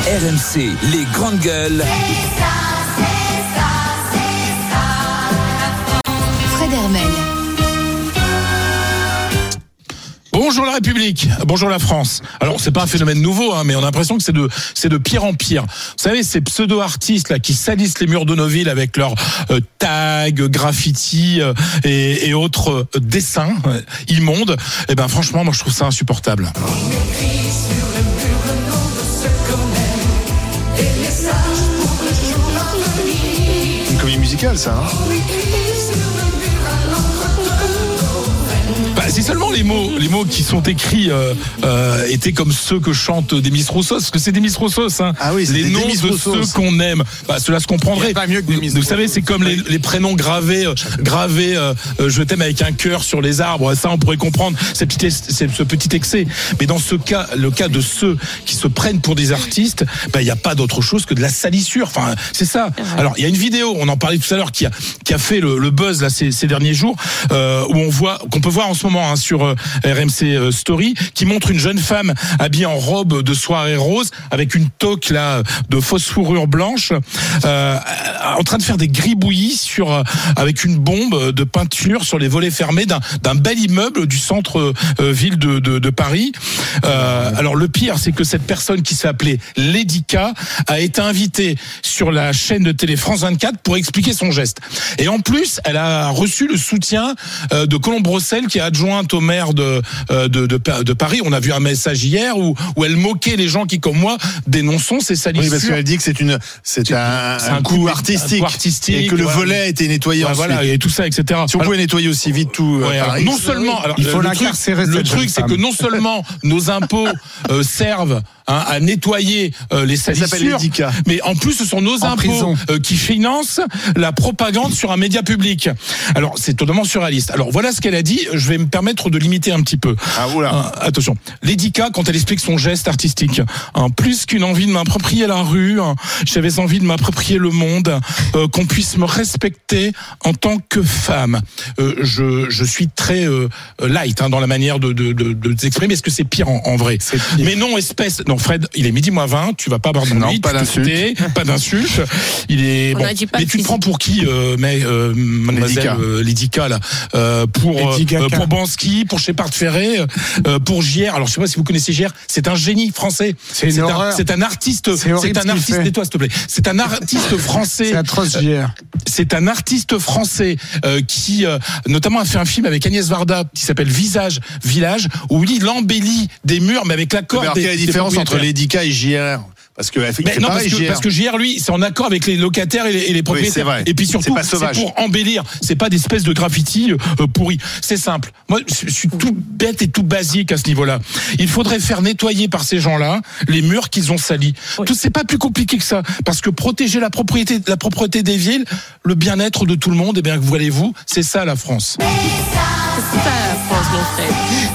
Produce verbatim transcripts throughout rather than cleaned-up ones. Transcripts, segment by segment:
R M C, les grandes gueules. Fred Hermel. Bonjour la République, bonjour la France. Alors c'est pas un phénomène nouveau, hein, mais on a l'impression que c'est de c'est de pire en pire. Vous savez, ces pseudo-artistes là qui salissent les murs de nos villes avec leurs euh, tags, graffitis euh, et, et autres euh, dessins euh, immondes. Et ben franchement, moi je trouve ça insupportable. Une comédie musicale, ça. Hein Bah, si seulement les mots, les mots qui sont écrits euh, euh, étaient comme ceux que chante Demis Roussos, parce que c'est Demis Roussos, hein. Ah oui, c'est les noms Demis de Roussos. ceux qu'on aime. Bah, cela se comprendrait. Pas mieux que Demis Vous, vous savez, c'est comme les, les prénoms gravés, euh, gravés. Euh, euh, je t'aime avec un cœur sur les arbres. Ça, on pourrait comprendre. C'est petit, c'est ce petit excès. Mais dans ce cas, le cas de ceux qui se prennent pour des artistes, bah, il n'y a pas d'autre chose que de la salissure. Enfin, c'est ça. Alors, il y a une vidéo, on en parlait tout à l'heure, qui a, qui a fait le, le buzz là ces, ces derniers jours, euh, où on voit, qu'on peut voir en ce moment hein, sur euh, R M C Story, qui montre une jeune femme habillée en robe de soirée rose avec une toque là de fausse fourrure blanche, euh, en train de faire des gribouillis sur euh, avec une bombe de peinture sur les volets fermés d'un d'un bel immeuble du centre euh, ville de, de, de Paris. Euh, alors le pire, c'est que cette personne qui s'appelait Lady K a été invitée sur la chaîne de télé France vingt-quatre pour expliquer son geste. Et en plus, elle a reçu le soutien euh, de Colombe Brossel, qui est adjointe au maire de De, de, de, de Paris. On a vu un message hier où, où elle moquait les gens qui, comme moi, dénonçons ces salissures. Oui, parce qu'elle dit que c'est une, c'est, c'est un, un, un coup artistique, un coup artistique, et que le voilà. volet a été nettoyé ouais, ensuite. Voilà, et tout ça, et cetera. Si on pouvait nettoyer aussi vite tout ouais, Paris. Non seulement, alors, il faut le truc, le truc, c'est que non seulement nos impôts euh, servent hein, à nettoyer euh, les salissures, mais en plus, ce sont nos en impôts euh, qui financent la propagande sur un média public. Alors, c'est totalement surréaliste. Alors, voilà ce qu'elle a dit. Je vais me permettre de limiter un petit peu. Ah, voilà. Hein, attention. Lady K, quand elle explique son geste artistique, hein, plus qu'une envie de m'approprier la rue, hein, j'avais envie de m'approprier le monde, euh, qu'on puisse me respecter en tant que femme. Euh, je, je suis très euh, light hein, dans la manière de, de, de, de s'exprimer. Est-ce que c'est pire en, en vrai? Mais non, espèce. Non, Fred, il est midi moins vingt. Tu vas pas avoir de non, nuit, pas d'insulte. Pas d'insulte. Il est. Bon, mais tu te prends pour qui, euh, mais euh, mademoiselle euh, Lady K là, euh, pour euh, pour Bansky, pour Shepard Ferré, euh, pour J R. Alors je sais pas si vous connaissez J R. C'est un génie français. C'est, c'est, un, c'est un artiste. C'est, c'est un artiste. Tais-toi s'il te plaît. C'est un artiste français. C'est atroce J R. C'est un artiste français euh, qui, euh, notamment, a fait un film avec Agnès Varda qui s'appelle Visage Village, où il embellit des murs, mais avec l'accord. Mais des, quelle est la différence entre Lady K et J R? Parce que, mais non, parce, que, parce que J R, lui, c'est en accord avec les locataires et les, et les propriétaires. Oui, c'est vrai. Et puis surtout, c'est, c'est pour embellir. C'est pas des espèces de graffitis euh, pourris. C'est simple. Moi, je suis tout bête et tout basique à ce niveau-là. Il faudrait faire nettoyer par ces gens-là les murs qu'ils ont salis. Oui. Tout, c'est pas plus compliqué que ça. Parce que protéger la propriété, la propreté des villes, le bien-être de tout le monde, eh bien, voyez-vous, c'est ça la France. C'est ça la France, mon frère.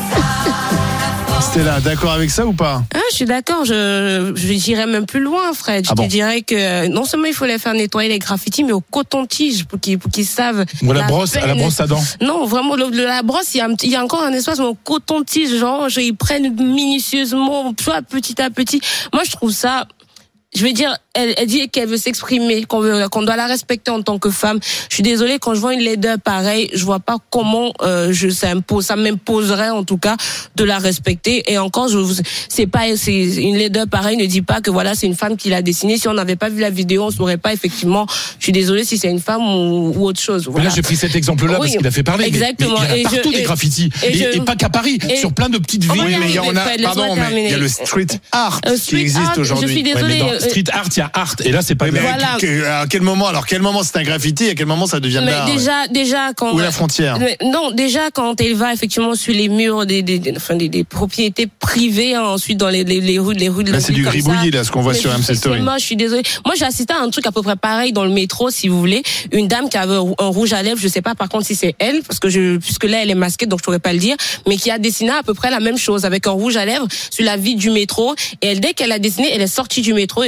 Stella, d'accord avec ça ou pas? Ah, je suis d'accord. Je, je j'irais même plus loin, Fred. Je ah te bon dirais que non seulement il faut les faire nettoyer les graffitis, mais au coton-tige pour qu'ils, pour qu'ils savent. Ou à la, la brosse, peine. à la brosse à dents. Non, vraiment, le, le, la brosse, il y a, il y a encore un espace, mais au coton-tige, genre, ils prennent minutieusement, soit petit à petit. Moi, je trouve ça. Je veux dire, elle, elle dit qu'elle veut s'exprimer, qu'on veut, qu'on doit la respecter en tant que femme. Je suis désolée, quand je vois une laideur pareille, je vois pas comment euh, je ça impose, ça m'imposerait en tout cas de la respecter. Et encore, je c'est pas, c'est une laideur pareille ne dit pas que voilà, c'est une femme qui l'a dessinée. Si on n'avait pas vu la vidéo, on saurait pas effectivement. Je suis désolée si c'est une femme ou, ou autre chose. Voilà. Mais là, j'ai pris cet exemple-là oui, parce qu'il a fait parler. Exactement. Mais, mais il y a et partout je, des graffitis et, et, je, et pas qu'à Paris, et, sur plein de petites villes. Oui, mais il y en a. Pardon, mais il y a le street art euh, qui existe art, aujourd'hui. Je suis désolée. Ouais, street art, il y a art, et là c'est pas. Oui, mais voilà. à, à quel moment alors quel moment c'est un graffiti, à quel moment ça devient de l'art? Déjà, ouais. déjà quand. Où est la frontière? Mais, non, déjà quand elle va effectivement sur les murs des, des, des, enfin, des, des propriétés privées, hein, ensuite dans les, les, les rues, les rues de la là, c'est du gribouillis là, ce qu'on voit mais sur M C Story. Moi, je suis désolée. Moi, j'ai assisté à un truc à peu près pareil dans le métro, si vous voulez. Une dame qui avait un rouge à lèvres, je sais pas par contre si c'est elle, parce que je, puisque là elle est masquée, donc je pourrais pas le dire, mais qui a dessiné à peu près la même chose avec un rouge à lèvres sur la vitre du métro. Et elle, dès qu'elle a dessiné, elle est sortie du métro et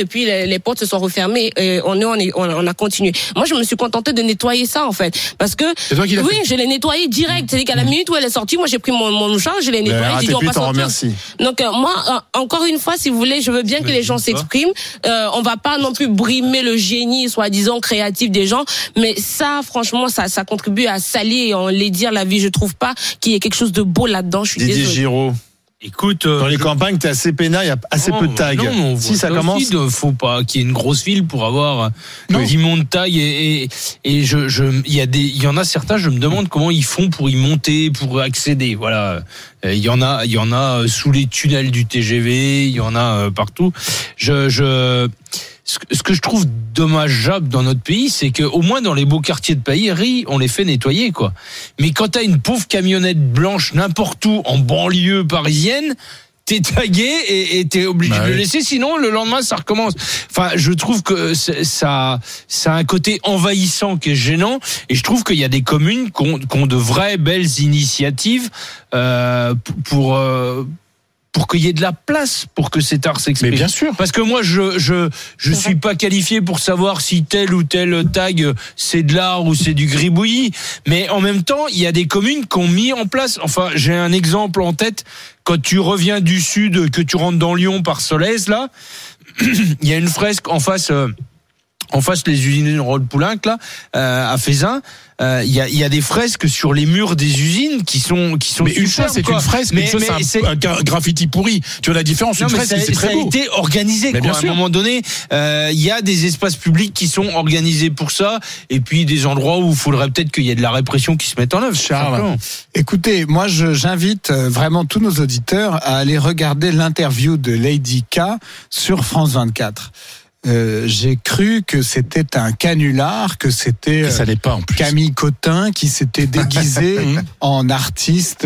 depuis les, les portes se sont refermées et on est, on est, on a continué. Moi, je me suis contentée de nettoyer ça en fait, parce que C'est toi qui l'as oui, fait. je l'ai nettoyé direct. C'est-à-dire qu'à la minute où elle est sortie, moi j'ai pris mon mon charge, je l'ai nettoyé, R A j'ai T dit on P passe t'en à autre chose. remercie. Donc euh, moi, euh, encore une fois, si vous voulez, je veux bien que les gens s'expriment. Euh, on va pas non plus brimer le génie, soi-disant créatif des gens, mais ça, franchement, ça, ça contribue à salir et enlaidir la vie. Je trouve pas qu'il y ait quelque chose de beau là-dedans. Je suis Didier désolée. Giraud. Écoute, euh, Dans les campagnes, t'es assez peinard, il y a assez non, peu de tags. Non, on voit si ça commence. aussi de- faut pas qu'il y ait une grosse file pour avoir Non. dix monts de tags et, et, et je, je, il y a des, il y en a certains, je me demande comment ils font pour y monter, pour accéder. Voilà. Euh, Il y en a, il y en a sous les tunnels du T G V, il y en a euh, partout. Je, je, ce que, ce que je trouve dommageable dans notre pays, c'est que au moins dans les beaux quartiers de Paris, on les fait nettoyer, quoi. Mais quand t'as une pauvre camionnette blanche n'importe où en banlieue parisienne, t'es tagué et, et t'es obligé Bah de le oui. laisser, sinon le lendemain ça recommence. Enfin, je trouve que c'est- ça, ça a un côté envahissant qui est gênant, et je trouve qu'il y a des communes qui ont, qui ont de vraies belles initiatives euh, pour euh, pour qu'il y ait de la place pour que cet art Mais s'exprime. bien sûr. Parce que moi, je je je C'est suis pas qualifié pour savoir si tel ou tel tag c'est de l'art ou c'est du gribouillis. Mais en même temps, il y a des communes qui ont mis en place. Enfin, j'ai un exemple en tête. Quand tu reviens du sud, que tu rentres dans Lyon par Solèze, là, il y a une fresque en face. Euh, en face les usines Rôle-Poulenc là euh, à Fézin, euh, il y a il y a des fresques sur les murs des usines qui sont qui sont Mais une chose, superbes, c'est quoi. une fresque, mais, une chose, mais c'est un, un gra- graffiti pourri. Tu vois la différence? non, Une mais fresque, ça, c'est ça très a beau. été organisé, Mais quoi. bien À un sûr. moment donné, euh, il y a des espaces publics qui sont organisés pour ça, et puis des endroits où il faudrait peut-être qu'il y ait de la répression qui se mette en œuvre. Charles. simplement. Écoutez, moi je- j'invite euh, vraiment tous nos auditeurs à aller regarder l'interview de Lady K sur France vingt-quatre. Euh, j'ai cru que c'était un canular, que c'était Et euh, ça l'est pas en plus. Camille Cotin qui s'était déguisé en artiste.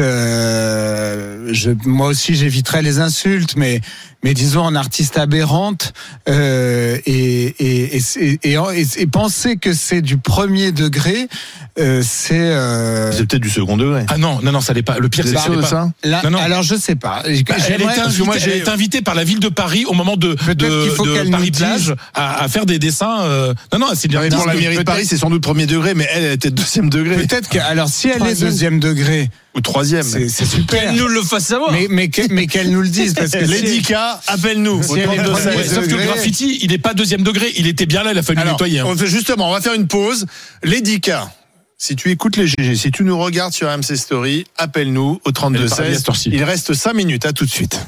Euh, je, moi aussi, j'éviterais les insultes, mais mais disons en artiste aberrante. Euh, et, et, et, et, et, et, et penser que c'est du premier degré, euh, c'est. Euh, C'est peut-être du second degré. Ah non, non, non, ça l'est pas. Le pire, Vous c'est êtes que ça sûr l'est de pas. ça? là, Non, non. alors je sais pas. Elle était, J'aimerais- invitée, que moi, j'ai- elle est invitée par la ville de Paris au moment de, Peut-être de, qu'il faut de qu'elle nous Paris dise. Plage à, à faire des dessins. Euh... Non, non, c'est bien. Non, mais pour la mairie de peut-être- Paris, c'est sans doute premier degré, mais elle, elle était deuxième degré. Peut-être que alors si elle est Troisième. deuxième degré, Ou troisième. c'est c'est super. Qu'elle nous le fasse savoir. Mais mais que- mais qu'elle nous le dise parce que Lady c'est- K, appelle-nous. Si Au elle est trente-deux premier Ouais, seize. sauf que le degré. graffiti, il est pas deuxième degré. Il était bien là, il a fallu Alors, nettoyer. hein. on fait justement, on va faire une pause. Lady K, si tu écoutes les G G, si tu nous regardes sur R M C Story, appelle-nous au Elle trente-deux est pas arrivée à seize. cette heure-ci. Il reste cinq minutes, à tout de suite.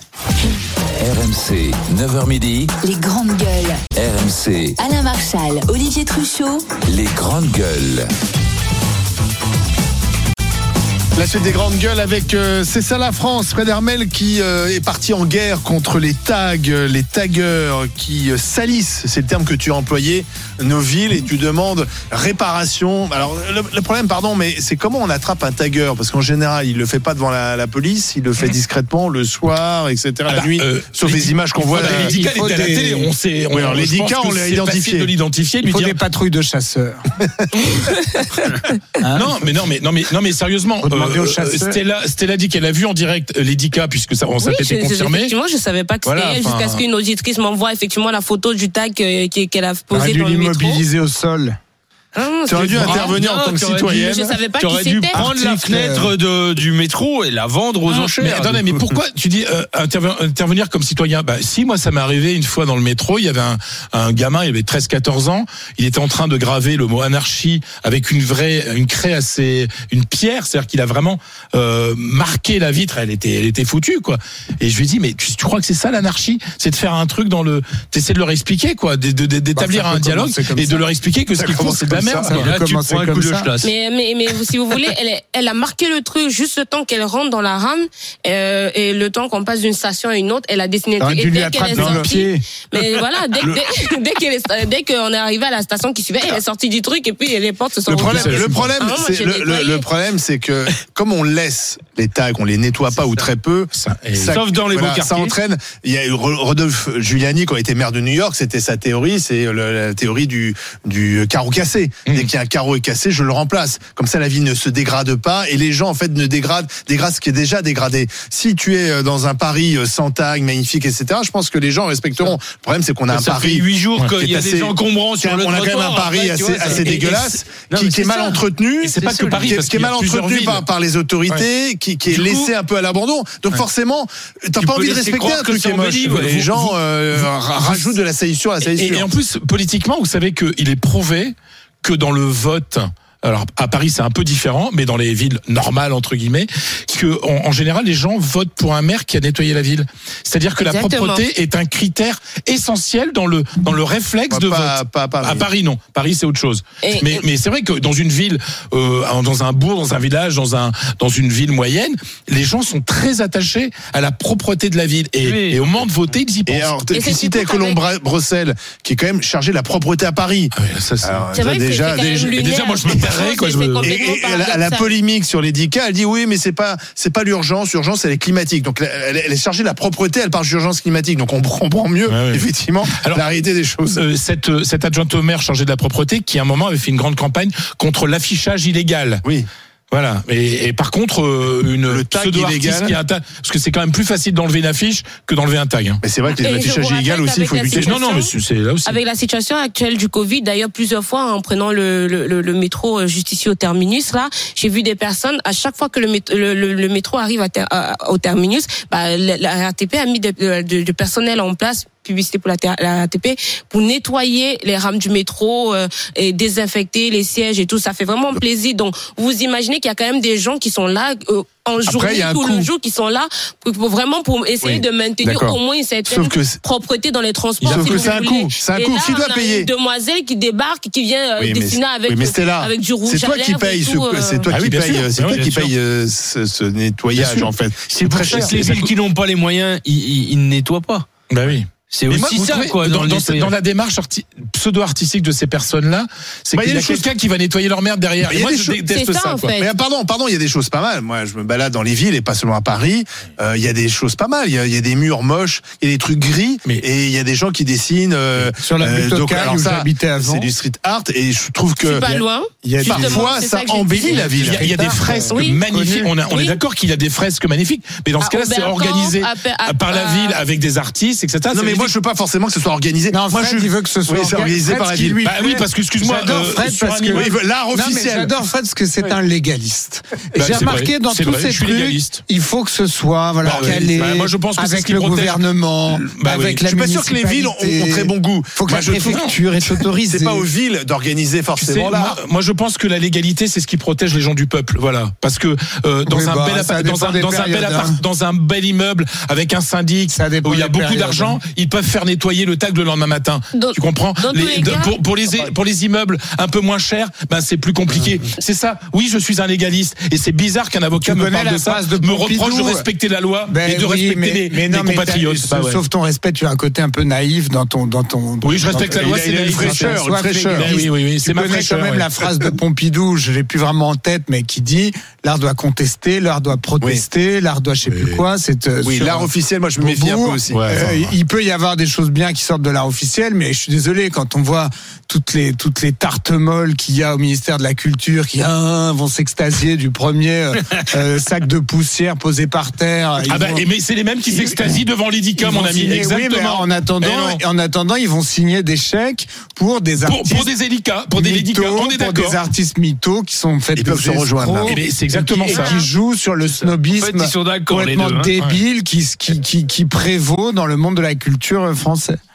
R M C, neuf heures midi. Les grandes gueules. R M C, Alain Marchal, Olivier Truchot. les grandes gueules. La suite des grandes gueules avec euh, C'est ça la France. Fred Hermel qui euh, est parti en guerre contre les tags, euh, les taggeurs qui euh, salissent, c'est le terme que tu as employé, nos villes, et tu demandes réparation. Alors le, le problème, pardon, mais c'est comment on attrape un tagueur, parce qu'en général il le fait pas devant la, la police, il le fait discrètement le soir, et cetera. Ah la bah, nuit, euh, sauf les, les- images qu'on voit. Voilà, là. Lady K, il elle faut était à la des- télé. On sait. Oui, alors je Lady pense K, que on l'a c'est identifié. facile de l'identifier. il lui faut dire- des patrouilles de chasseurs. Hein Non, mais non, mais non, mais non, mais sérieusement, Faut demander aux euh, chasseurs. Stella, Stella dit qu'elle a vu en direct euh, Lady K, puisque ça, on ça Oui, a été je- je- confirmé. effectivement, je savais pas que c'était Voilà, elle enfin- jusqu'à ce qu'une auditrice m'envoie effectivement la photo du tag euh, qui- qu'elle a On aurait posé dû dans le métro. l'immobiliser au sol. Ah, Tu aurais dû c'est- intervenir non, en tant que t'aurais dû- citoyenne. Je savais pas Tu qui aurais dû c'était. prendre la Article, fenêtre de, du métro et la vendre aux Mais enchères. attendez, mais pourquoi tu dis euh, interven- intervenir comme citoyen? Bah, si, moi, ça m'est arrivé une fois dans le métro, il y avait un, un gamin, il avait treize quatorze ans, il était en train de graver le mot anarchie avec une vraie, une craie assez, une pierre, c'est-à-dire qu'il a vraiment euh, marqué la vitre, elle était, elle était foutue, quoi. Et je lui ai dit, mais tu, tu crois que c'est ça l'anarchie? C'est de faire un truc dans le, t'essaies de leur expliquer, quoi, de- de- de- d'établir Bah, ça peut un dialogue commencer comme et de ça. leur expliquer que ce Ça qu'ils font, commence c'est de la comme merde. ça. quoi. Et là, peut tu commencer prends un comme coup de ça. chlasse. Mais, mais, mais si vous voulez, elle, est- elle a marqué le truc juste le temps qu'elle rentre dans la rame euh, et le temps qu'on passe d'une station à une autre, elle a dessiné le T'aurais truc. dû Et lui dès qu'elle attraper est dans le sortie, pied. mais voilà, dès, dès, dès qu'elle est, dès qu'on est arrivé à la station qui suivait, elle est sortie du truc et puis les portes se sont Le problème, ouvertes. le problème, Ah, moi, c'est j'ai le, le- nettoyé. le problème, c'est que comme on laisse les tags, on les nettoie pas ou très peu. Ça, et- Ça- Sauf dans les voilà, beaux ça quartiers. entraîne. Il y a eu Ro- Rodolphe Giuliani, qui a été maire de New York, c'était sa théorie, c'est le- la théorie du du carreau cassé. Mmh. Dès qu'il y a un carreau est cassé, je le remplace. Comme ça, la ville ne se dégrade pas et les gens, en fait, ne dégradent, dégradent ce qui est déjà dégradé. Si tu es dans un Paris sans tag, magnifique, et cetera, je pense que les gens respecteront. Le problème, c'est qu'on a ça un Paris. fait huit jours qui qu'il y a assez, des encombrants sur le on a quand même un Paris après, assez, vois, assez et, dégueulasse, et, et, qui, qui est mal ça. entretenu. Et c'est pas que Paris, qui, parce qui est mal entretenu par, par les autorités, ouais. qui, qui est du laissé coup, un peu à l'abandon. Donc ouais. forcément, t'as pas envie de respecter un truc qui est moche. Vous, les gens vous, euh, vous, rajoutent de la salissure à la salissure. Et, et en plus, politiquement, vous savez qu'il est prouvé que dans le vote, alors à Paris c'est un peu différent, mais dans les villes normales entre guillemets, que en, en général les gens votent pour un maire qui a nettoyé la ville. C'est-à-dire que Exactement. la propreté est un critère essentiel dans le dans le réflexe bah, de pas, vote. Pas à Paris. À Paris non, Paris c'est autre chose. Et, mais et... mais c'est vrai que dans une ville, euh, dans un bourg, dans un village, dans un dans une ville moyenne, les gens sont très attachés à la propreté de la ville et, oui. et au moment de voter ils y pensent. Et alors tu citais Colombres-Bruxelles qui est quand même chargé de la propreté à Paris. Ah oui, ça c'est, alors, c'est vrai déjà, que déjà, déjà moi je me perds quoi. Je me... Et, et, et la, la polémique sur les dix cas, elle dit oui, mais c'est pas c'est pas l'urgence, l'urgence elle est climatique. Donc elle, elle est chargée de la propreté, elle parle d'urgence climatique. Donc on comprend mieux ouais, ouais. effectivement alors, la réalité des choses. Euh, cette cette adjointe au maire chargée de la propreté qui à un moment avait fait une grande campagne contre l'affichage illégal. Oui. Voilà. Et, et par contre, euh, une pseudo-artiste qui a un tag, parce que c'est quand même plus facile d'enlever une affiche que d'enlever un tag. Hein. Mais c'est vrai que l'affichage illégal aussi, il faut lutter. Non, non, mais c'est là aussi. Avec la situation actuelle du Covid, d'ailleurs plusieurs fois en prenant le, le, le, le métro juste ici au terminus, là, j'ai vu des personnes à chaque fois que le, métro, le, le, le métro arrive à ter, à, au terminus, bah, la, la R T P a mis de, de, de, de personnel en place. Publicité pour la, la R T P pour nettoyer les rames du métro euh, et désinfecter les sièges et tout, ça fait vraiment plaisir. Donc vous imaginez qu'il y a quand même des gens qui sont là euh, en journée tout le jour, qui sont là pour, pour vraiment pour essayer oui, de maintenir au moins une certaine propreté dans les transports. Sauf si que c'est un coût, c'est un coût. Qui doit payer? Une demoiselle qui débarque, qui vient oui, dessiner avec oui, mais là, avec du rouge. C'est toi qui paye, ce, euh... c'est toi ah, qui oui, paye, sûr. c'est toi qui paye ce, ce nettoyage en fait. C'est très cher. Les villes qui n'ont pas les moyens, ils, ils ne nettoient pas. Bah oui. C'est aussi moi, ça, trouvez, quoi. Dans, dans, dans la démarche arti- pseudo-artistique de ces personnes-là, c'est bah, qu'il y a, y a quelqu'un choses... qui va nettoyer leur merde derrière. Bah, et moi, je choses... déteste ça. ça en fait. Mais pardon, pardon, il y a des choses pas mal. Moi, je me balade dans les villes et pas seulement à Paris. Euh, il y a des choses pas mal. Il y a, il y a des murs moches, il y a des trucs gris, mais... et il y a des gens qui dessinent. Euh, sur la butte euh, où j'habitais avant. C'est du street art et je trouve que. C'est pas loin. Il y a parfois ça embellit la ville. Il y a des fresques magnifiques. On est d'accord qu'il y a des fresques magnifiques, mais dans ce cas-là, c'est organisé par la ville avec des artistes, et cetera. Non, mais moi, je veux pas forcément que ce soit organisé. Non, moi, Fred, je il veut que ce soit oui, c'est organisé par la ville. Bah oui, parce que excuse-moi, j'adore Fred euh, parce que oui, l'art officiel. J'adore Fred parce que c'est oui. un légaliste. Bah, j'ai remarqué vrai, dans tous vrai, ces trucs, légaliste. il faut que ce soit voilà bah, calé bah, moi, je pense que avec ce le protège. gouvernement, bah, avec oui. la municipalité. Je suis pas sûr que les villes ont, ont très bon goût. Faut que moi, la préfecture est autorisée. C'est pas aux villes d'organiser forcément là. Moi, je pense que la légalité, c'est ce qui protège les gens du peuple. Voilà, parce que euh, dans, oui, un bah, bel appa- dans, un, dans, un bel appart- dans un bel immeuble avec un syndic où il y a beaucoup d'argent, ils peuvent faire nettoyer le tag le lendemain matin. Tu comprends? Les, de, pour, pour les pour les immeubles un peu moins chers, ben c'est plus compliqué. Mmh. C'est ça. Oui, je suis un légaliste et c'est bizarre qu'un avocat me parle de ça, de me reproche de respecter la loi ben et de oui, respecter mais, les, mais non, les compatriotes. Bah ouais. Sauf ton respect, tu as un côté un peu naïf dans ton dans ton. Oui, je respecte la loi. C'est une fraîcheur, une fraîcheur. Oui, oui, oui. C'est ma fraîcheur. Quand même la phrase de Pompidou, je l'ai plus vraiment en tête, mais qui dit l'art doit contester, l'art doit protester, l'art doit je sais plus quoi. C'est oui, l'art officiel. Moi, je me méfie un peu aussi. Il peut y avoir des choses bien qui sortent de l'art officiel, mais je suis désolé quand on voit toutes les toutes les tartes molles qu'il y a au ministère de la Culture qui ah, vont s'extasier du premier euh, sac de poussière posé par terre. Ah bah, vont... mais c'est les mêmes qui s'extasient devant l'Edika, mon ami. Signer, exactement. Oui, mais en attendant, en attendant, ils vont signer des chèques pour des artistes pour, pour des Edika, pour des Edika. On est d'accord. Pour des artistes mythos qui sont faits ils peuvent se rejoindre. Et c'est exactement qui, ça. Qui jouent sur le snobisme en fait, ils sont complètement deux, hein. débile ouais. qui, qui qui qui qui prévaut dans le monde de la culture français.